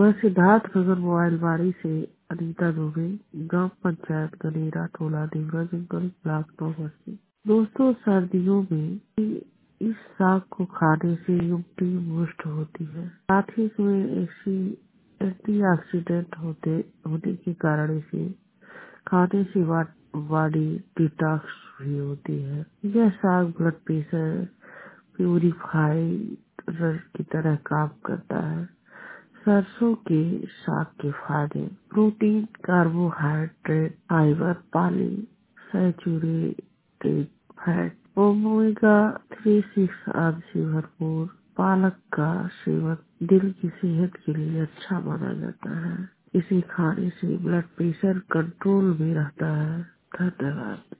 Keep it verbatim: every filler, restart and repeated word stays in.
वह सिद्धार्थ नगर मोबाइलवाड़ी से अनीता दुबे, ग्राम पंचायत गनेरा, टोला देवरा जंगल, ब्लॉक नंबर से। दोस्तों, सर्दियों में इस साग को खाने से इम्यूनिटी बूस्ट होती है। साथ ही इसमें ऐसी एंटीऑक्सीडेंट होते होने के कारण इसे खाने से बॉडी डिटॉक्स भी होती है। यह साग ब्लड प्रेशर प्यूरिफायर की तरह काम करता है। सरसों के साग के फायदे: protein, carbohydrate, fibre, poly saturated fat, omega three six आदि से भरपूर। पालक का सेवन दिल की सेहत के लिए अच्छा माना जाता है। इसे खाने से ब्लड प्रेशर कंट्रोल में रहता है। धन्यवाद।